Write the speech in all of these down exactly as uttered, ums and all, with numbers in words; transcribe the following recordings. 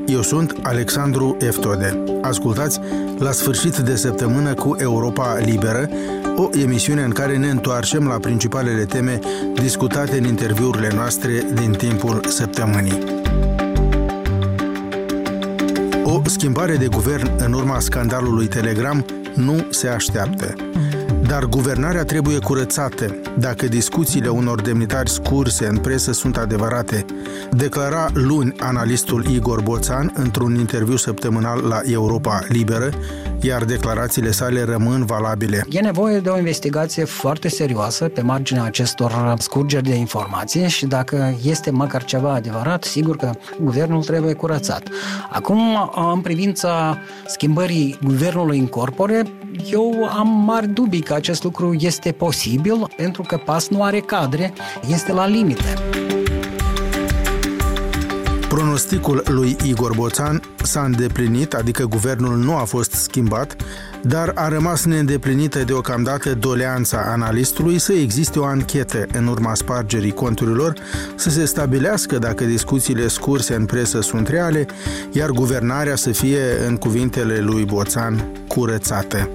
Eu sunt Alexandru Eftode. Ascultați La sfârșit de săptămână cu Europa Liberă, o emisiune în care ne întoarcem la principalele teme discutate în interviurile noastre din timpul săptămânii. O schimbare de guvern în urma scandalului Telegram nu se așteaptă. Dar guvernarea trebuie curățată dacă discuțiile unor demnitari scurse în presă sunt adevărate, declara luni analistul Igor Boțan într-un interviu săptămânal la Europa Liberă, iar declarațiile sale rămân valabile. E nevoie de o investigație foarte serioasă pe marginea acestor scurgeri de informație și dacă este măcar ceva adevărat, sigur că guvernul trebuie curățat. Acum, în privința schimbării guvernului în corpore, eu am mari dubii că acest lucru este posibil, pentru că P A S nu are cadre, este la limite. Pronosticul lui Igor Boțan s-a îndeplinit, adică guvernul nu a fost schimbat, dar a rămas neîndeplinită deocamdată doleanța analistului să existe o anchetă în urma spargerii conturilor, să se stabilească dacă discuțiile scurse în presă sunt reale, iar guvernarea să fie, în cuvintele lui Boțan, curățată.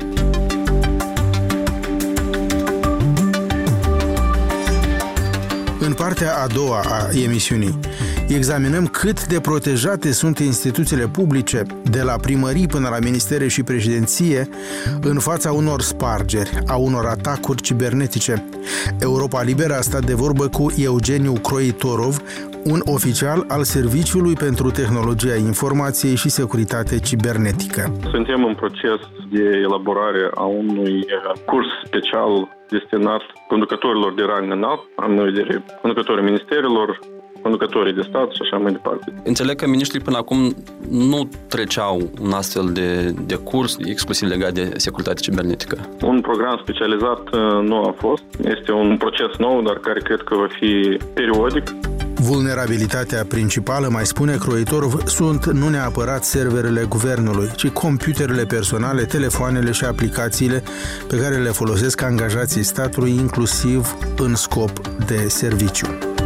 În partea a doua a emisiunii examinăm cât de protejate sunt instituțiile publice, de la primării până la ministere și președinție, în fața unor spargeri, a unor atacuri cibernetice. Europa Liberă a stat de vorbă cu Eugeniu Croitorov, un oficial al Serviciului pentru Tehnologia Informației și Securitate Cibernetică. Suntem în proces de elaborare a unui curs special destinat conducătorilor de rang înalt, am în vedere conducătorii ministerilor, conducătorii de stat și așa mai departe. Înțeleg că miniștrii până acum nu treceau un astfel de, de curs exclusiv legat de securitate cibernetică. Un program specializat nu a fost. Este un proces nou, dar care cred că va fi periodic. Vulnerabilitatea principală, mai spune Croitorov, sunt nu neapărat serverele guvernului, ci computerele personale, telefoanele și aplicațiile pe care le folosesc angajații statului, inclusiv în scop de serviciu.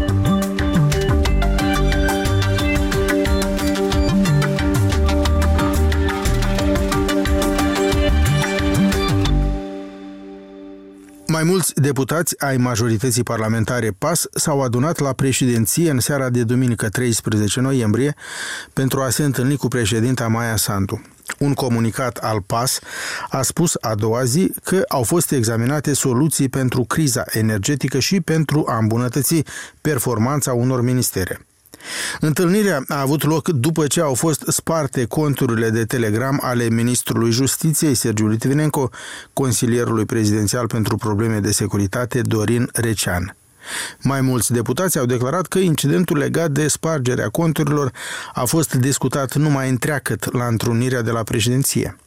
Mai mulți deputați ai majorității parlamentare P A S s-au adunat la președinție în seara de duminică treisprezece noiembrie pentru a se întâlni cu președinta Maia Sandu. Un comunicat al P A S a spus a doua zi că au fost examinate soluții pentru criza energetică și pentru a îmbunătăți performanța unor ministere. Întâlnirea a avut loc după ce au fost sparte conturile de Telegram ale ministrului Justiției, Sergiu Litvinenko, consilierului prezidențial pentru probleme de securitate, Dorin Recean. Mai mulți deputați au declarat că incidentul legat de spargerea conturilor a fost discutat numai întreagăt la întrunirea de la președinție.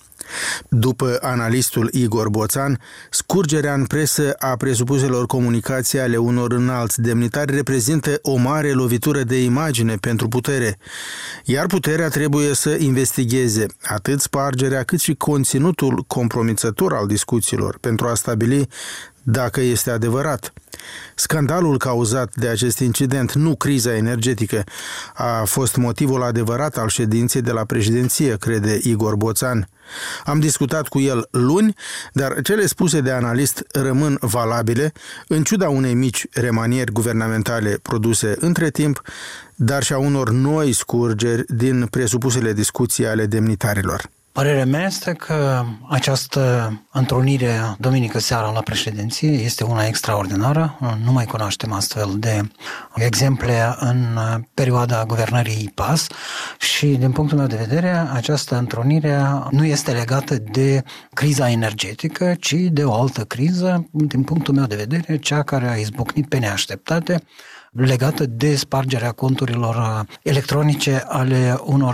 După analistul Igor Boțan, scurgerea în presă a presupuselor comunicații ale unor înalți demnitari reprezintă o mare lovitură de imagine pentru putere, iar puterea trebuie să investigheze atât spargerea cât și conținutul compromițător al discuțiilor pentru a stabili dacă este adevărat. Scandalul cauzat de acest incident, nu criza energetică, a fost motivul adevărat al ședinței de la președinție, crede Igor Boțan. Am discutat cu el luni, dar cele spuse de analist rămân valabile, în ciuda unei mici remanieri guvernamentale produse între timp, dar și a unor noi scurgeri din presupusele discuții ale demnitarilor. Părerea mea este că această întrunire duminică seara la președinție este una extraordinară. Nu mai cunoaștem astfel de exemple în perioada guvernării P A S și, din punctul meu de vedere, această întrunire nu este legată de criza energetică, ci de o altă criză, din punctul meu de vedere, cea care a izbucnit pe neașteptate, legată de spargerea conturilor electronice ale unor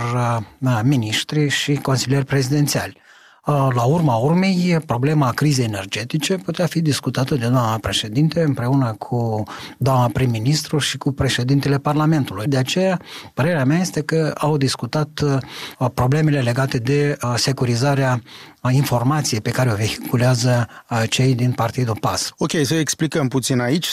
miniștri și consilieri prezidențiali. La urma urmei, problema crizei energetice putea fi discutată de doamna președinte împreună cu doamna prim-ministru și cu președintele Parlamentului. De aceea, părerea mea este că au discutat problemele legate de securizarea informației pe care o vehiculează cei din partidul P A S. Ok, să explicăm puțin aici.